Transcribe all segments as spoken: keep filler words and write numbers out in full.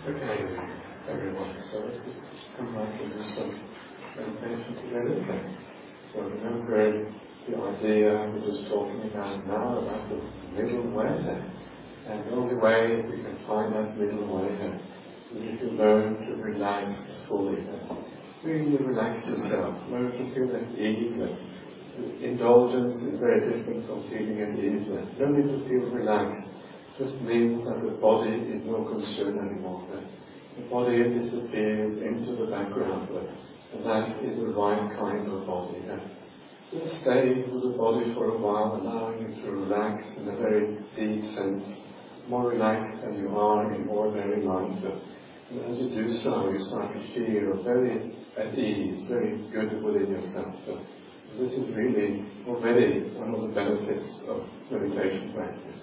Okay, everyone, so let's just come back and do some meditation together again. So remember the idea we were talking about now about the middle way. And the only way we can find that middle way, we need to learn to relax fully. Really relax yourself, learn to feel at ease. Indulgence is very different from feeling at ease. You don't need to feel relaxed. Just means that the body is no concern anymore. The body disappears into the background, and that is the right kind of body. Just stay with the body for a while, allowing it to relax in a very deep sense, more relaxed than you are in ordinary life. And as you do so, you start to feel very at ease, very good within yourself. This is really already one of the benefits of meditation practice.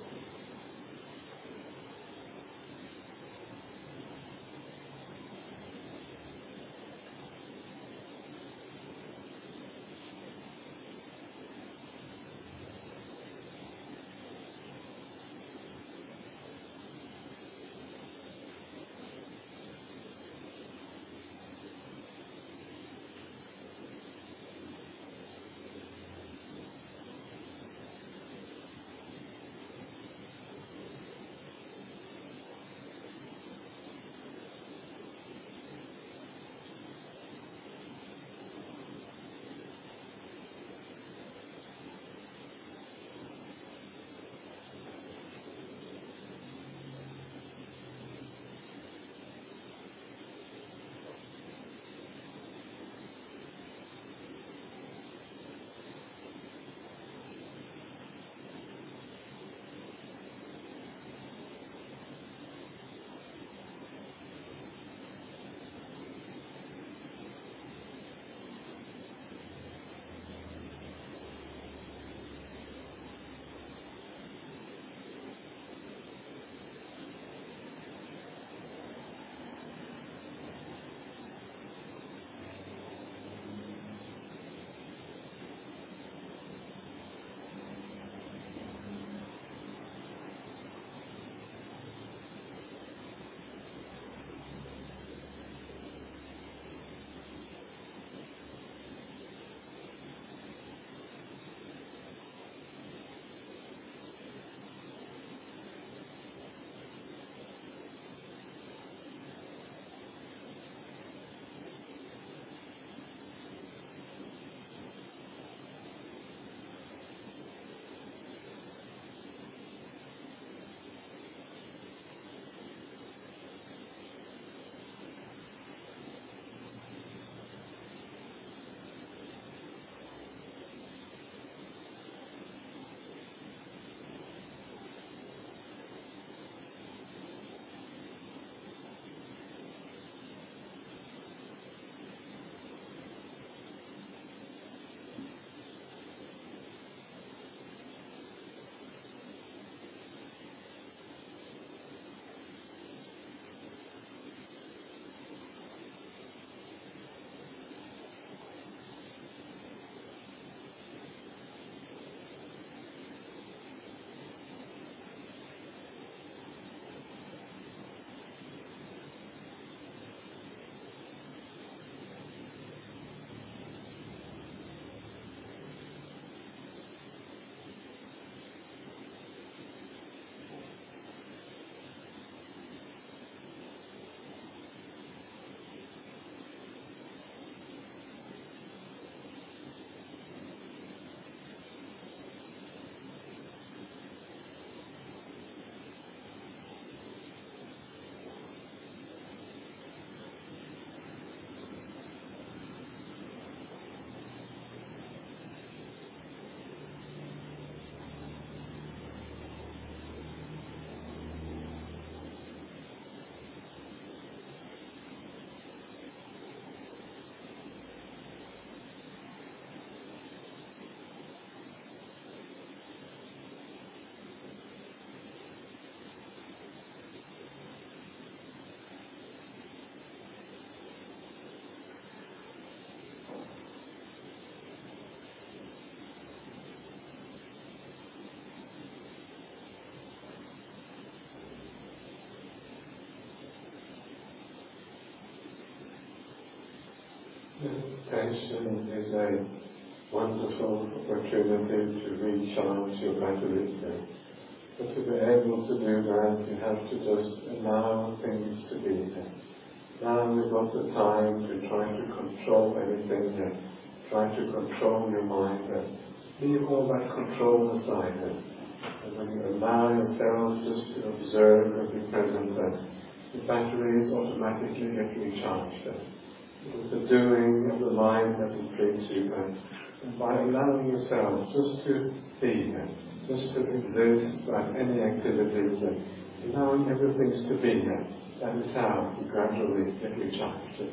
Meditation is a wonderful opportunity to recharge your batteries. But to be able to do that, you have to just allow things to be. Now is not the time to try to control anything and try to control your mind. Leave all that control aside. And when you allow yourself just to observe and be present, the batteries automatically get recharged. It is the doing of the mind that completes you. And by allowing yourself just to be, just to exist without any activities, and allowing everything to be, that is how you gradually get recharged.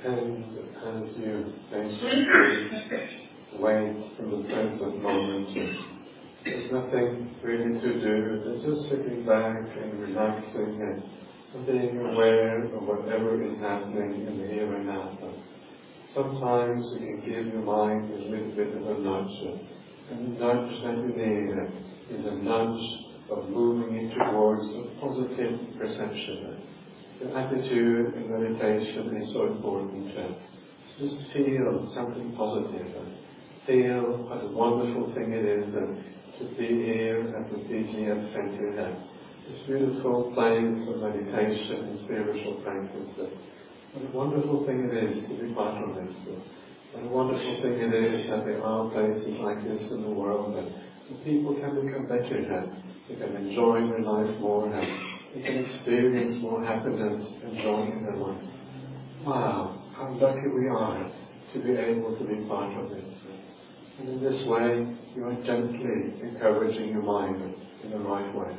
And as you patiently wait for the present moment, there's nothing really to do, there's just sitting back and relaxing and being aware of whatever is happening in the here and now. Sometimes you can give your mind a little bit of a nudge, and the nudge that you need is a nudge of moving it towards a positive perception. The attitude in meditation is so important. Just feel something positive. Feel what a wonderful thing it is to be here at the P G M Center. This beautiful place of meditation and spiritual practice. What a wonderful thing it is to be part of this. What a wonderful thing it is that there are places like this in the world that people can become better. They can enjoy their life more. They can experience more happiness and joy in their life. Wow, how lucky we are to be able to be part of this. And in this way, you are gently encouraging your mind in the right way.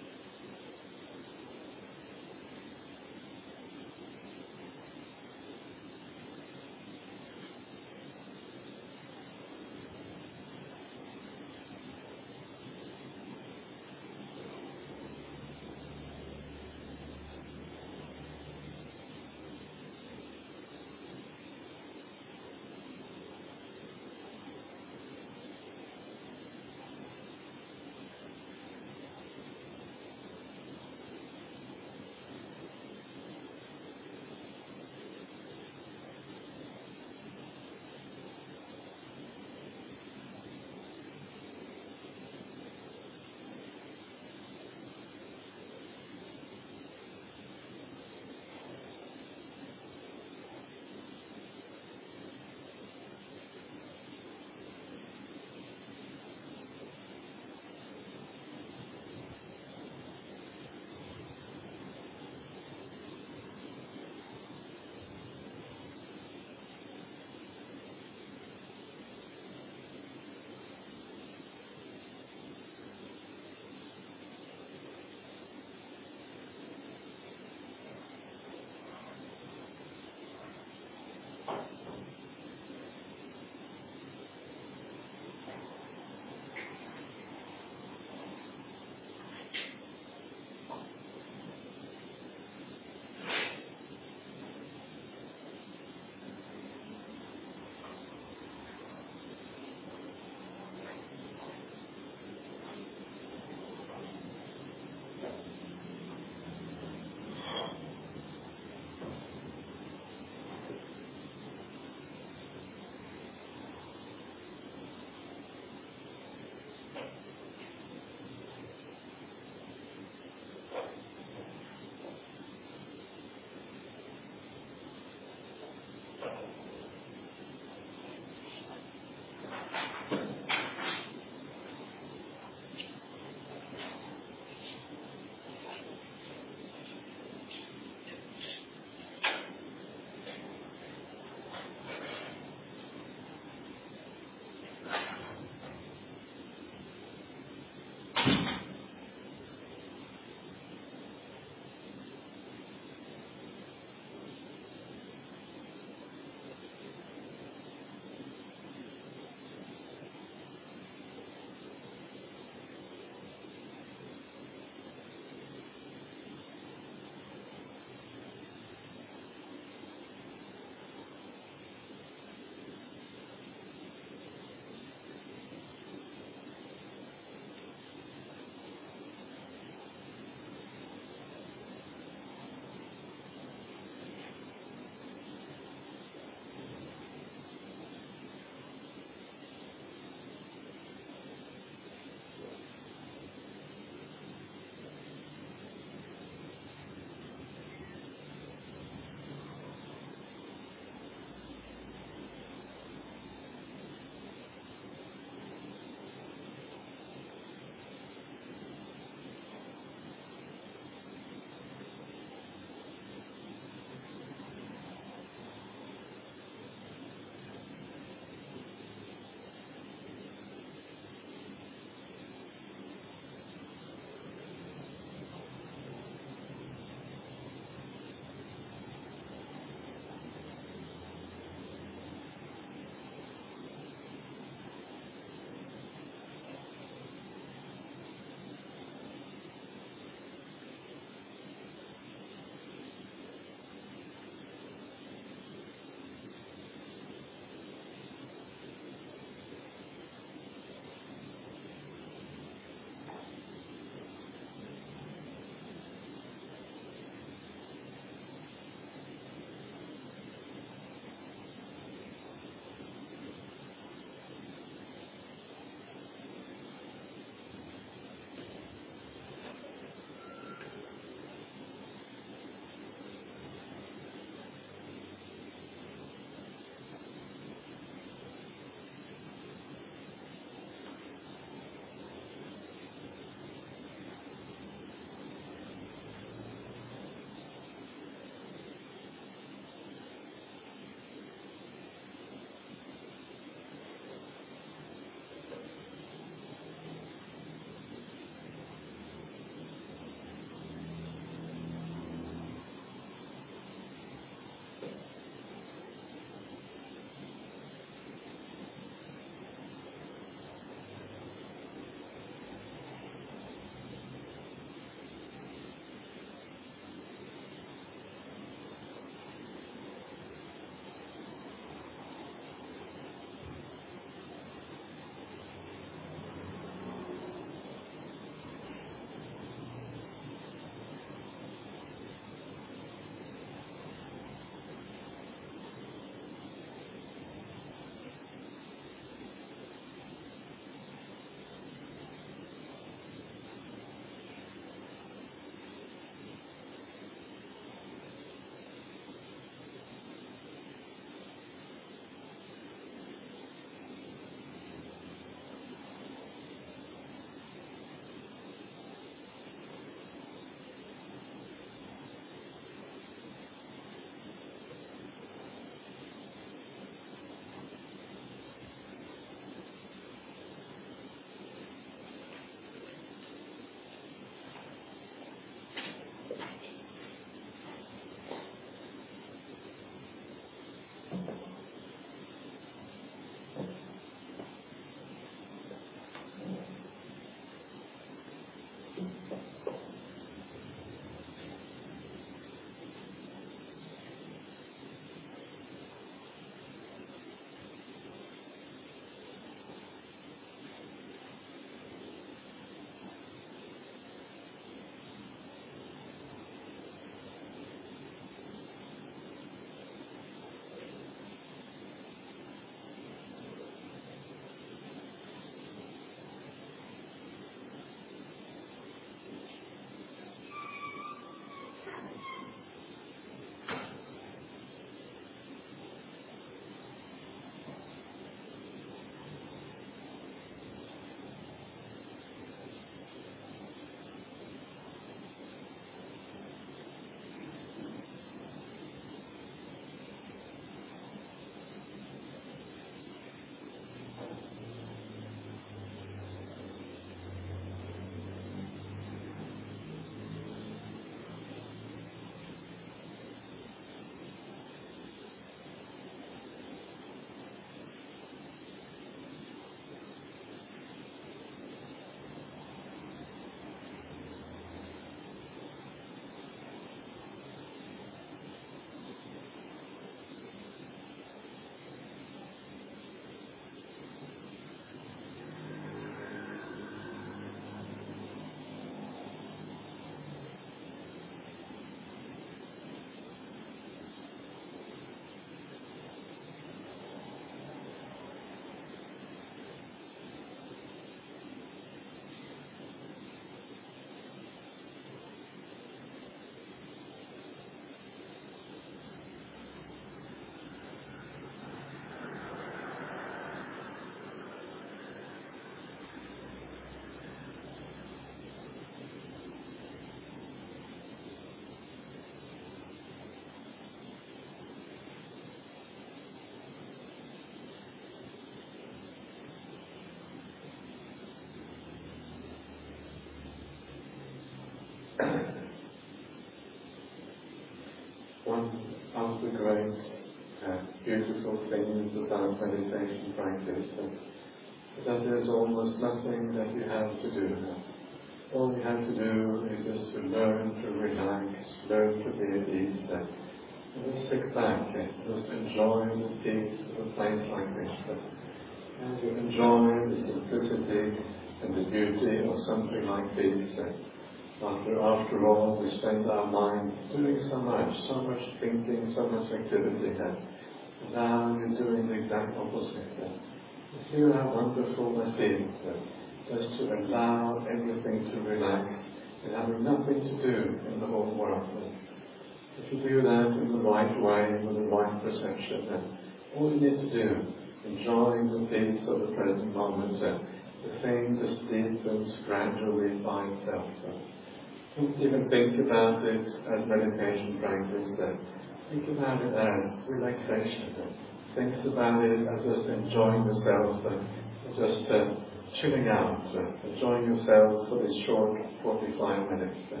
great, uh, beautiful things about meditation practice, uh, that there's almost nothing that you have to do. All you have to do is just to learn to relax, learn to be at ease, uh, and just sit back and just enjoy the peace of a place like this. And you enjoy the simplicity and the beauty of something like this. Uh, After, after all, we spend our mind doing so much, so much thinking, so much activity. And now you're doing the exact opposite. You feel how wonderful that is, just to allow everything to relax and having nothing to do in the whole world. If you do that in the right way, with the right perception, then all you need to do, enjoying the peace of the present moment, and the thing just deepens gradually by itself. Don't even think about it as meditation practice. Uh, think about it as relaxation. Uh, think about it as just enjoying yourself and uh, just uh, chilling out, uh, enjoying yourself for this short forty-five minutes. Uh,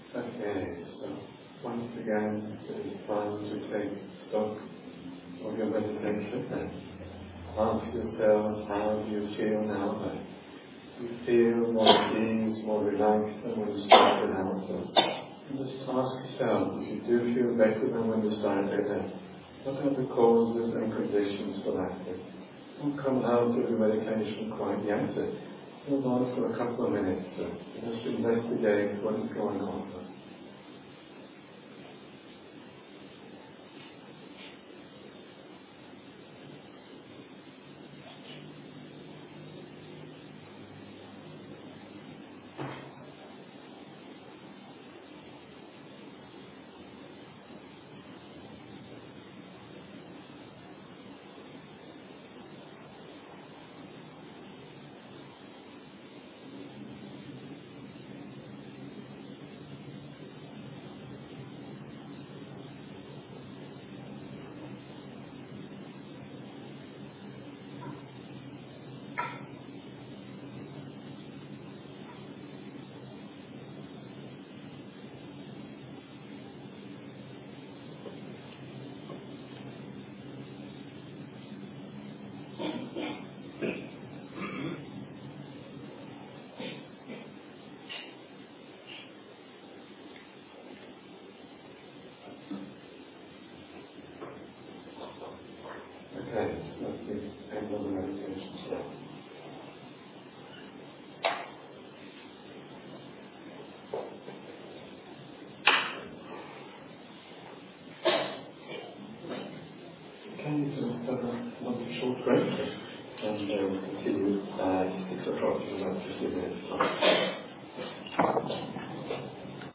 Okay, so once again, it is time to take stock of your meditation and ask yourself, how do you feel now? Do you feel more at ease, more relaxed than when you started out? And just ask yourself, if you do feel better than when you started, then what are the causes and conditions for that? Don't come out of the meditation quite yet. Hold on for a couple of minutes and just investigate what is going on. Okay, so that's the end of the meditation. Okay, so let's have another short break and uh, we'll continue at six o'clock in about fifteen minutes time.